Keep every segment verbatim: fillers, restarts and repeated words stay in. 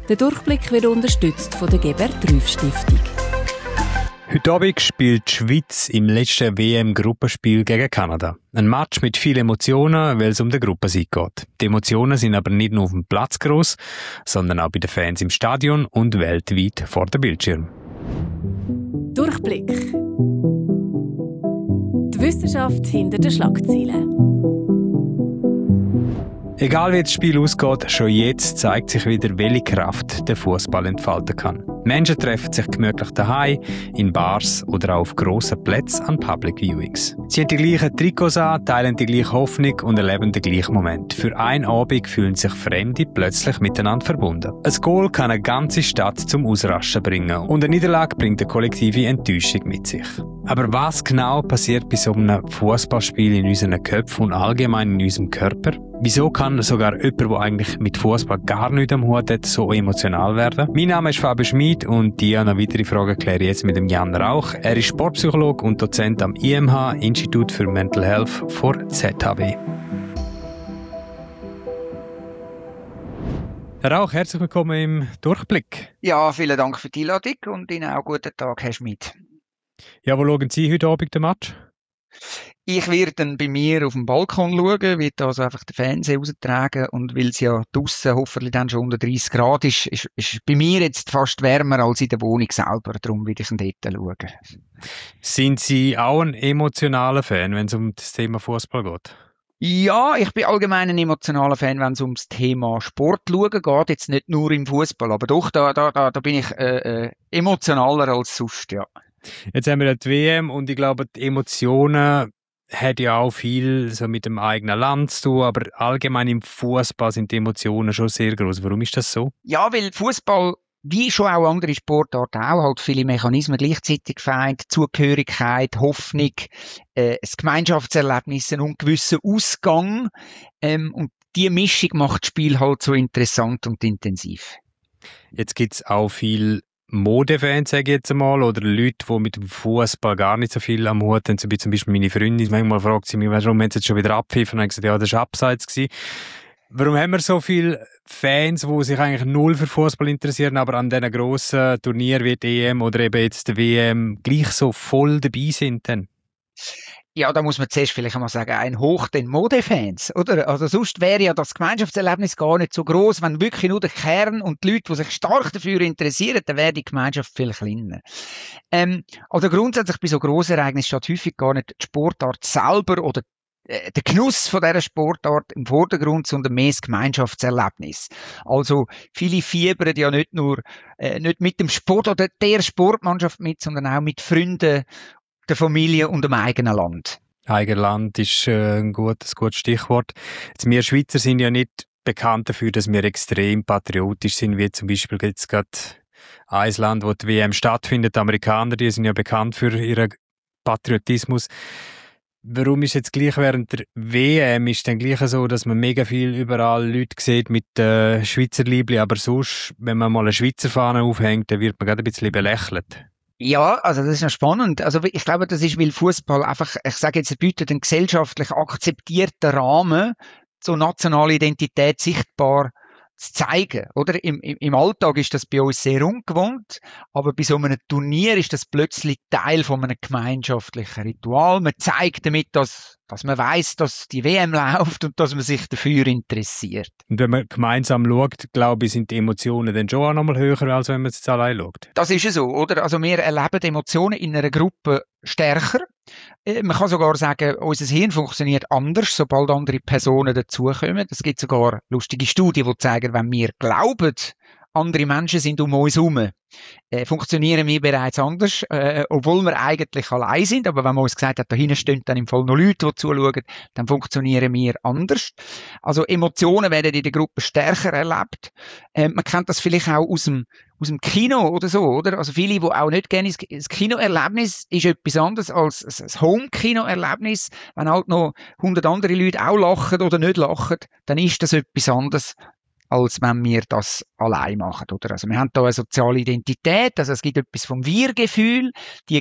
Der Durchblick wird unterstützt von der Gebert-Rüff-Stiftung. Heute Abend spielt die Schweiz im letzten W M-Gruppenspiel gegen Kanada. Ein Match mit vielen Emotionen, weil es um den Gruppensieg geht. Die Emotionen sind aber nicht nur auf dem Platz gross, sondern auch bei den Fans im Stadion und weltweit vor dem Bildschirm. Durchblick. Die Wissenschaft hinter den Schlagzeilen. Egal wie das Spiel ausgeht, schon jetzt zeigt sich wieder, welche Kraft der Fußball entfalten kann. Menschen treffen sich gemütlich daheim, in Bars oder auch auf grossen Plätzen an Public Viewings. Sie haben die gleichen Trikots an, teilen die gleiche Hoffnung und erleben den gleichen Moment. Für einen Abend fühlen sich Fremde plötzlich miteinander verbunden. Ein Goal kann eine ganze Stadt zum Ausrasten bringen und eine Niederlage bringt eine kollektive Enttäuschung mit sich. Aber was genau passiert bei so einem Fußballspiel in unseren Köpfen und allgemein in unserem Körper? Wieso kann sogar jemand, der eigentlich mit Fußball gar nichts am Hut hat, so emotional werden? Mein Name ist Fabio Schmid und die noch weitere Fragen kläre ich jetzt mit dem Jan Rauch. Er ist Sportpsychologe und Dozent am I M H, Institut für Mental Health vor Z H W. Herr Rauch, herzlich willkommen im Durchblick. Ja, vielen Dank für die Einladung und Ihnen auch guten Tag, Herr Schmid. Ja, wo schauen Sie heute Abend den Match? Ich werde dann bei mir auf dem Balkon schauen, werde also einfach den Fernseher raustragen und weil es ja draussen hoffentlich dann schon unter dreißig Grad ist, ist, ist bei mir jetzt fast wärmer als in der Wohnung selber, darum werde ich dann dort schauen. Sind Sie auch ein emotionaler Fan, wenn es um das Thema Fußball geht? Ja, ich bin allgemein ein emotionaler Fan, wenn es ums Thema Sport schauen geht, jetzt nicht nur im Fußball, aber doch, da, da, da, da bin ich äh, äh, emotionaler als sonst, ja. Jetzt haben wir die W M und ich glaube, die Emotionen hat ja auch viel so mit dem eigenen Land zu tun, aber allgemein im Fußball sind die Emotionen schon sehr groß. Warum ist das so? Ja, weil Fußball, wie schon auch andere Sportarten auch, halt viele Mechanismen gleichzeitig vereint, Zugehörigkeit, Hoffnung, äh, das Gemeinschaftserlebnis und gewissen Ausgang, ähm, und die Mischung macht das Spiel halt so interessant und intensiv. Jetzt gibt es auch viel Modefans, sage ich jetzt einmal, oder Leute, die mit dem Fußball gar nicht so viel am Hut haben, so wie zum Beispiel meine Freundin. Manchmal fragt sie mich, warum haben sie jetzt schon wieder abpfiffen? Und ich gesagt, ja, das war abseits gewesen. Warum haben wir so viele Fans, die sich eigentlich null für Fußball interessieren, aber an diesen grossen Turnieren wie die E M oder eben jetzt der W M gleich so voll dabei sind dann? Ja, da muss man zuerst vielleicht einmal sagen, ein Hoch den Modefans, oder? Also sonst wäre ja das Gemeinschaftserlebnis gar nicht so groß, wenn wirklich nur der Kern und die Leute, die sich stark dafür interessieren, dann wäre die Gemeinschaft viel kleiner. Ähm, also grundsätzlich bei so Grossereignissen steht häufig gar nicht die Sportart selber oder äh, der Genuss von dieser Sportart im Vordergrund, sondern mehr das Gemeinschaftserlebnis. Also viele fiebern ja nicht nur äh, nicht mit dem Sport oder der Sportmannschaft mit, sondern auch mit Freunden, der Familie und dem eigenen Land. Eigenes Land ist äh, ein gutes, gutes Stichwort. Jetzt, wir Schweizer sind ja nicht bekannt dafür, dass wir extrem patriotisch sind, wie zum Beispiel jetzt gerade ein Land, wo die W M stattfindet. Die Amerikaner, die sind ja bekannt für ihren Patriotismus. Warum ist jetzt gleich während der W M ist dann gleich so, dass man mega viel überall Leute sieht mit äh, Schweizer Liebli, aber sonst, wenn man mal eine Schweizer Fahne aufhängt, dann wird man gerade ein bisschen belächelt. Ja, also das ist noch spannend. Also ich glaube, das ist, weil Fußball einfach, ich sage jetzt, er bietet einen gesellschaftlich akzeptierten Rahmen, so nationale Identität sichtbar zu zeigen, oder? Im, im, im Alltag ist das bei uns sehr ungewohnt, aber bei so einem Turnier ist das plötzlich Teil von einem gemeinschaftlichen Ritual. Man zeigt damit, dass, dass man weiss, dass die W M läuft und dass man sich dafür interessiert. Und wenn man gemeinsam schaut, glaube ich, sind die Emotionen dann schon auch noch mal höher, als wenn man es jetzt allein schaut. Das ist ja so, oder? Also wir erleben Emotionen in einer Gruppe stärker. Man kann sogar sagen, unser Hirn funktioniert anders, sobald andere Personen dazukommen. Es gibt sogar lustige Studien, die zeigen, wenn wir glauben, andere Menschen sind um uns herum, äh, funktionieren wir bereits anders, äh, obwohl wir eigentlich allein sind. Aber wenn man uns gesagt hat, da hinten stehen dann im Fall noch Leute, die zuschauen, dann funktionieren wir anders. Also Emotionen werden in der Gruppe stärker erlebt. Äh, man kennt das vielleicht auch aus dem aus dem Kino oder so, oder? Also viele, die auch nicht gerne das Kinoerlebnis ist etwas anderes als das Home-Kinoerlebnis. Wenn halt noch hundert andere Leute auch lachen oder nicht lachen, dann ist das etwas anderes, als wenn wir das allein machen, oder? Also wir haben da eine soziale Identität, also es gibt etwas vom Wir-Gefühl, die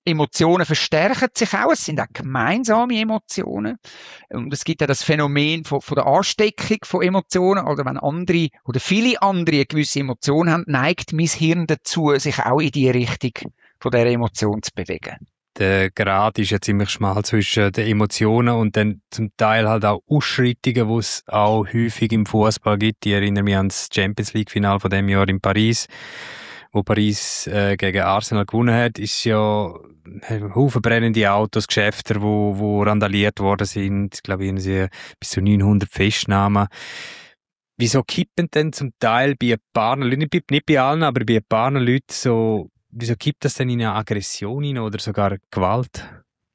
Emotionen verstärken sich auch. Es sind auch gemeinsame Emotionen. Und es gibt ja das Phänomen von, von der Ansteckung von Emotionen. Also wenn andere oder viele andere eine gewisse Emotion haben, neigt mein Hirn dazu, sich auch in die Richtung von dieser Emotion zu bewegen. Der Grad ist ja ziemlich schmal zwischen den Emotionen und dann zum Teil halt auch Ausschreitungen, die es auch häufig im Fußball gibt. Ich erinnere mich an das Champions League Final von dem Jahr in Paris, wo Paris äh, gegen Arsenal gewonnen hat. Ist ja ein Haufen brennende Autos, Geschäfte, wo, wo randaliert worden sind. Ich glaube, irgendwie bis zu neunhundert Festnahmen. Wieso kippen denn zum Teil bei ein paar Leuten, nicht bei allen, aber bei ein paar Leuten so, wieso kippt das denn in eine Aggression hinein oder sogar Gewalt?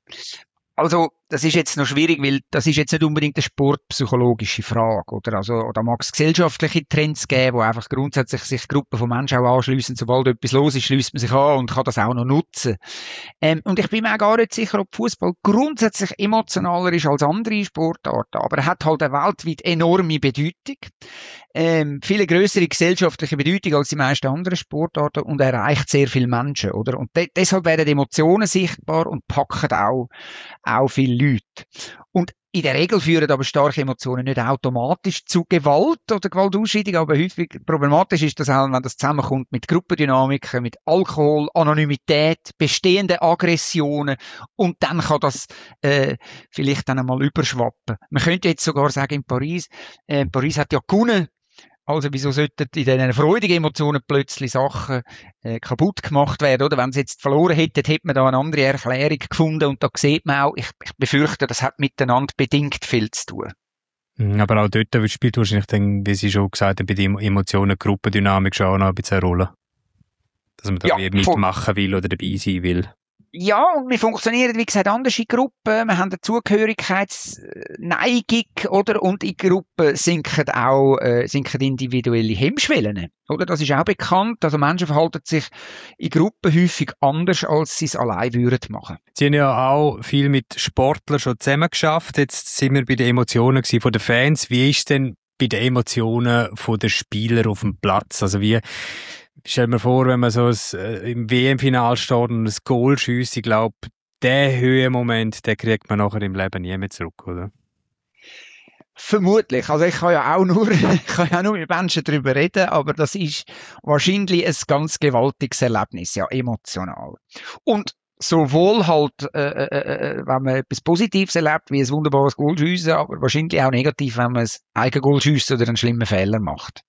Also, das ist jetzt noch schwierig, weil das ist jetzt nicht unbedingt eine sportpsychologische Frage, oder? Also, da mag es gesellschaftliche Trends geben, wo einfach grundsätzlich sich Gruppen von Menschen auch anschliessen. Sobald etwas los ist, schließt man sich an und kann das auch noch nutzen. Ähm, und ich bin mir auch gar nicht sicher, ob Fußball grundsätzlich emotionaler ist als andere Sportarten. Aber er hat halt eine weltweit enorme Bedeutung. Ähm, viele größere gesellschaftliche Bedeutung als die meisten anderen Sportarten und er erreicht sehr viele Menschen, oder? Und de- deshalb werden die Emotionen sichtbar und packen auch, auch viele Leute. Und in der Regel führen aber starke Emotionen nicht automatisch zu Gewalt oder Gewaltausschreitung, aber häufig problematisch ist das auch, wenn das zusammenkommt mit Gruppendynamiken, mit Alkohol, Anonymität, bestehenden Aggressionen und dann kann das äh, vielleicht dann einmal überschwappen. Man könnte jetzt sogar sagen, in Paris, äh, Paris hat ja gewonnen. Also wieso sollten in diesen freudigen Emotionen plötzlich Sachen äh, kaputt gemacht werden, oder? Wenn sie jetzt verloren hätten, hätte man da eine andere Erklärung gefunden und da sieht man auch, ich, ich befürchte, das hat miteinander bedingt viel zu tun. Aber auch dort spielt wahrscheinlich dann, wie Sie schon gesagt haben, bei den Emotionen Gruppendynamik schon auch noch ein bisschen eine Rolle. Dass man da Ja, mitmachen will oder dabei sein will. Ja, und wir funktionieren, wie gesagt, anders in Gruppen. Wir haben eine Zugehörigkeitsneigung, oder? Und in Gruppen sinken auch, äh, sinken individuelle Hemmschwellen, oder? Das ist auch bekannt. Also Menschen verhalten sich in Gruppen häufig anders, als sie es allein würden machen. Sie haben ja auch viel mit Sportlern schon zusammen geschafft. Jetzt sind wir bei den Emotionen von den Fans. Wie ist denn bei den Emotionen der Spieler auf dem Platz? Also wie, stell mir vor, wenn man so ein, äh, im W M-Final steht und ein Goal schiesst, ich glaube, den Höhemoment, den kriegt man nachher im Leben nie mehr zurück, oder? Vermutlich. Also ich kann ja auch nur, ich kann ja auch nur mit Menschen darüber reden, aber das ist wahrscheinlich ein ganz gewaltiges Erlebnis, ja, emotional. Und sowohl halt, äh, äh, wenn man etwas Positives erlebt, wie ein wunderbares Goal schiessen, aber wahrscheinlich auch negativ, wenn man ein Eigengoal schiesst oder einen schlimmen Fehler macht.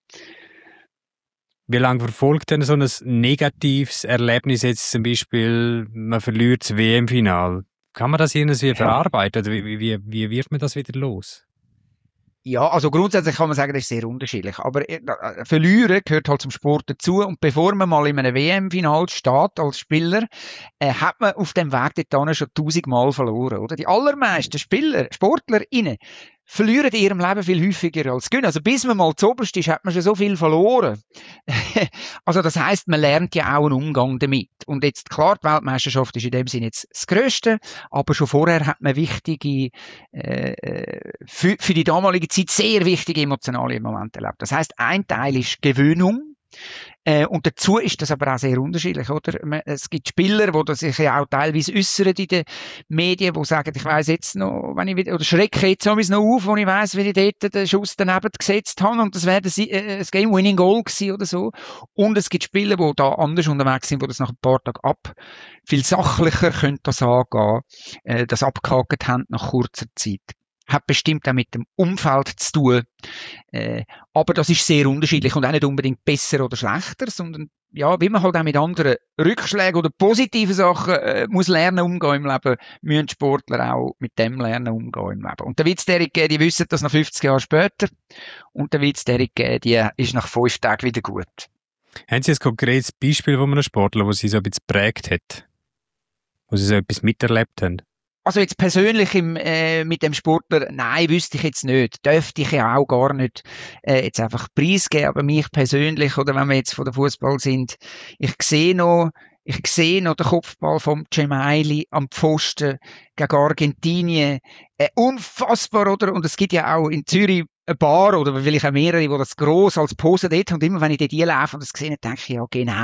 Wie lange verfolgt denn so ein negatives Erlebnis jetzt zum Beispiel, man verliert das W M-Final? Kann man das irgendwie verarbeiten oder wie, wie, wie wird man das wieder los? Ja, also grundsätzlich kann man sagen, das ist sehr unterschiedlich. Aber äh, Verlieren gehört halt zum Sport dazu. Und bevor man mal in einem W M-Final steht als Spieler, äh, hat man auf dem Weg dorthin schon tausendmal verloren, oder? Die allermeisten Spieler, SportlerInnen, verlieren in ihrem Leben viel häufiger als gewinnen. Also bis man mal zuoberst ist, hat man schon so viel verloren. Also das heisst, man lernt ja auch einen Umgang damit. Und jetzt klar, die Weltmeisterschaft ist in dem Sinne jetzt das Grösste, aber schon vorher hat man wichtige, äh, für, für die damalige Zeit sehr wichtige emotionale Momente erlebt. Das heisst, ein Teil ist Gewöhnung. Äh, und dazu ist das aber auch sehr unterschiedlich, oder? Es gibt Spieler, die sich ja auch teilweise äußern in den Medien, die sagen, ich weiss jetzt noch, wenn ich wieder, oder schrecke jetzt noch auf, wo ich weiss, wie ich dort den Schuss daneben gesetzt habe und das wäre ein Game-Winning-Goal gewesen oder so. Und es gibt Spieler, die da anders unterwegs sind, die das nach ein paar Tagen ab, viel sachlicher können das angehen, äh, das abgehakt haben nach kurzer Zeit. Hat bestimmt auch mit dem Umfeld zu tun. Äh, aber das ist sehr unterschiedlich und auch nicht unbedingt besser oder schlechter, sondern ja, wie man halt auch mit anderen Rückschlägen oder positiven Sachen äh, muss lernen umgehen im Leben, müssen Sportler auch mit dem lernen umgehen im Leben. Und der Witz der gegeben, die wissen das nach fünfzig Jahren später und der Witz der gegeben, die ist nach fünf Tagen wieder gut. Haben Sie ein konkretes Beispiel von einem Sportler, der Sie so ein bisschen geprägt hat? Wo Sie so etwas miterlebt haben? Also jetzt persönlich im, äh, mit dem Sportler, nein, wüsste ich jetzt nicht. Dürfte ich ja auch gar nicht äh, jetzt einfach preisgeben, aber mich persönlich, oder wenn wir jetzt von der Fußball sind, ich sehe noch, ich sehe noch den Kopfball vom Gemayli am Pfosten gegen Argentinien. Äh, unfassbar, oder? Und es gibt ja auch in Zürich ein paar, oder vielleicht auch mehrere, die das gross als Pose dort haben. Und immer wenn ich dort laufe und das sehe, denke ich, ja, genau.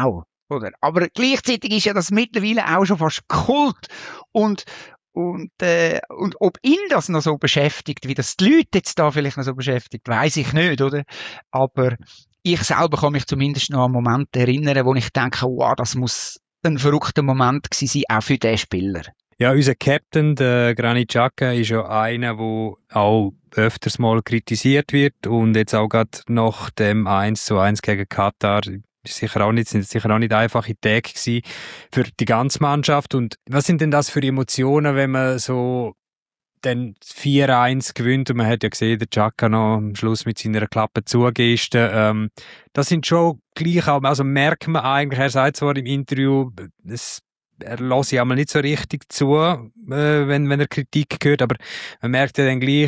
Oder? Aber gleichzeitig ist ja das mittlerweile auch schon fast Kult. Und, und, äh, und ob ihn das noch so beschäftigt, wie das die Leute jetzt da vielleicht noch so beschäftigt, weiss ich nicht, oder? Aber ich selber kann mich zumindest noch an Momente erinnern, wo ich denke, wow, das muss ein verrückter Moment gewesen sein, auch für den Spieler. Ja, unser Captain, der Granit Xhaka, ist ja einer, der auch öfters mal kritisiert wird und jetzt auch gerade nach dem eins zu eins gegen Katar sicher auch nicht, sind sicher auch nicht einfache Tage gewesen für die ganze Mannschaft. Und was sind denn das für Emotionen, wenn man so dann vier eins gewinnt und man hat ja gesehen, der Xhaka noch am Schluss mit seiner Klappe zugeste. Ähm, das sind schon gleich auch, also merkt man eigentlich, er sagt zwar im Interview, es, er lässt sich einmal nicht so richtig zu, äh, wenn, wenn er Kritik hört, aber man merkt ja dann gleich,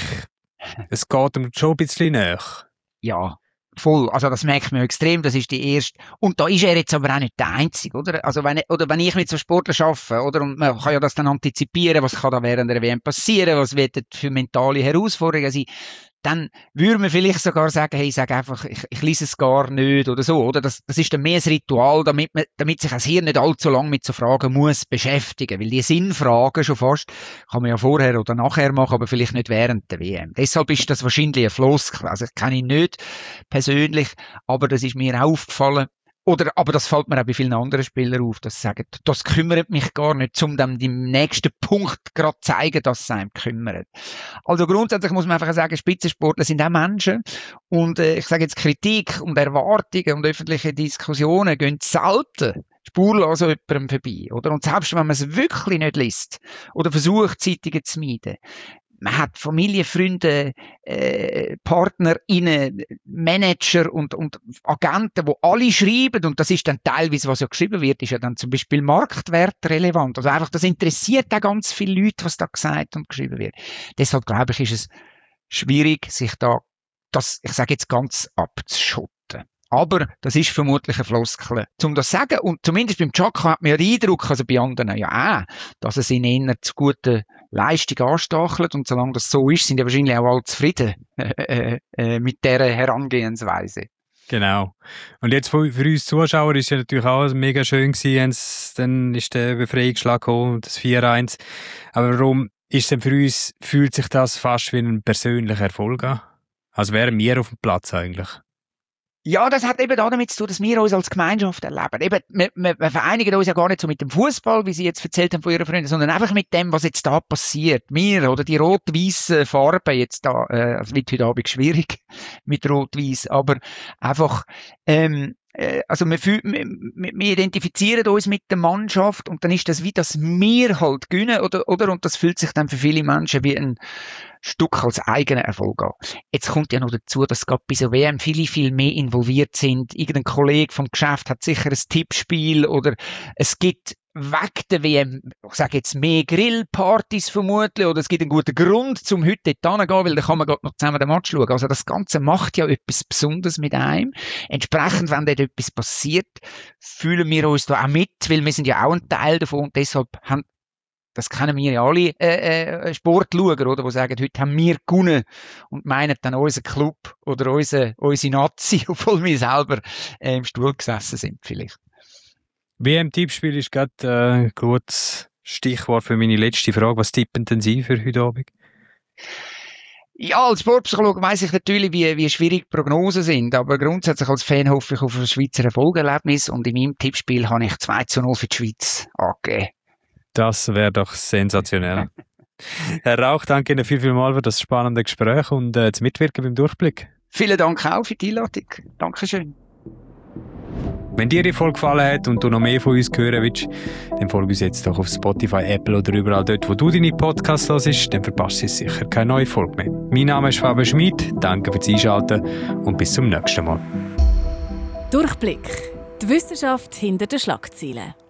es geht ihm schon ein bisschen näher. Ja. Voll, also das merkt man extrem, das ist die erste. Und da ist er jetzt aber auch nicht der Einzige, oder? Also wenn, oder wenn ich mit so Sportlern arbeite, oder? Und man kann ja das dann antizipieren, was kann da während der W M passieren, was wird für mentale Herausforderungen sein, dann würde man vielleicht sogar sagen, hey, ich sage einfach, ich, ich lese es gar nicht oder so, oder? Das, das ist dann mehr ein Ritual, damit man, damit sich das Hirn nicht allzu lange mit so Fragen muss beschäftigen, weil die Sinnfragen schon fast kann man ja vorher oder nachher machen, aber vielleicht nicht während der W M. Deshalb ist das wahrscheinlich ein Floskel. Also ich kenne ihn nicht persönlich, aber das ist mir auch aufgefallen. Oder, aber das fällt mir auch bei vielen anderen Spielern auf, dass sie sagen, das kümmert mich gar nicht, um dann im nächsten Punkt gerade zu zeigen, dass es einem kümmert. Also grundsätzlich muss man einfach sagen, Spitzensportler sind auch Menschen und äh, ich sage jetzt Kritik und Erwartungen und öffentliche Diskussionen gehen selten spurlos an jemandem vorbei, oder? Und selbst wenn man es wirklich nicht liest oder versucht, Zeitungen zu meiden, man hat Familie, Freunde, äh, PartnerInnen, Manager und, und Agenten, die alle schreiben, und das ist dann teilweise, was ja geschrieben wird, ist ja dann zum Beispiel marktwertrelevant. Also einfach, das interessiert auch ganz viele Leute, was da gesagt und geschrieben wird. Deshalb glaube ich, ist es schwierig, sich da, das, ich sage jetzt ganz abzuschotten. Aber das ist vermutlich eine Floskel, um das zu sagen. Und zumindest beim Xhaka hat man ja den Eindruck, also bei anderen ja auch, dass es ihn eher zu guten Leistung anstachelt. Und solange das so ist, sind ja wahrscheinlich auch alle zufrieden äh, äh, mit dieser Herangehensweise. Genau. Und jetzt für, für uns Zuschauer ist ja natürlich auch mega schön gewesen, dann ist der Befreiungsschlag gekommen, das vier eins. Aber warum ist denn für uns, fühlt sich das fast wie ein persönlicher Erfolg an? Also wären wir auf dem Platz eigentlich? Ja, das hat eben damit zu tun, dass wir uns als Gemeinschaft erleben. Eben, wir, wir, wir vereinigen uns ja gar nicht so mit dem Fußball, wie Sie jetzt erzählt haben von Ihren Freunden, sondern einfach mit dem, was jetzt da passiert. Wir, oder die rot-weißen Farben jetzt da, äh, also wird heute Abend schwierig mit rot-weiß, aber einfach, ähm, also wir, wir, wir identifizieren uns mit der Mannschaft und dann ist das wie das wir halt gewinnen, oder, oder? Und das fühlt sich dann für viele Menschen wie ein Stück als eigener Erfolg an. Jetzt kommt ja noch dazu, dass gerade bei so W M viele, viel mehr involviert sind. Irgendein Kollege vom Geschäft hat sicher ein Tippspiel oder es gibt weg der W M, ich sage jetzt mehr Grillpartys vermutlich, oder es gibt einen guten Grund, um heute dort hinzugehen, weil da kann man gerade noch zusammen den Match schauen. Also das Ganze macht ja etwas Besonderes mit einem. Entsprechend, wenn dort etwas passiert, fühlen wir uns da auch mit, weil wir sind ja auch ein Teil davon und deshalb haben, das kennen wir ja alle äh, äh, Sportschauer, oder, die sagen, heute haben wir gewonnen und meinen dann unseren Club oder unsere, unsere Nazi, obwohl wir selber äh, im Stuhl gesessen sind vielleicht. W M-Tippspiel ist gerade äh, ein gutes Stichwort für meine letzte Frage. Was tippen denn Sie für heute Abend? Ja, als Sportpsychologe weiss ich natürlich, wie, wie schwierig Prognosen sind, aber grundsätzlich als Fan hoffe ich auf ein Schweizer Erfolgerlebnis und in meinem Tippspiel habe ich zwei zu null für die Schweiz angegeben. Das wäre doch sensationell. Herr Rauch, danke Ihnen viel, viel mal für das spannende Gespräch und äh, das Mitwirken beim Durchblick. Vielen Dank auch für die Einladung. Dankeschön. Wenn dir die Folge gefallen hat und du noch mehr von uns hören willst, dann folge uns jetzt doch auf Spotify, Apple oder überall dort, wo du deine Podcasts hörst, dann verpasst du sicher keine neue Folge mehr. Mein Name ist Fabian Schmid, danke fürs Einschalten und bis zum nächsten Mal. Durchblick. Die Wissenschaft hinter den Schlagzeilen.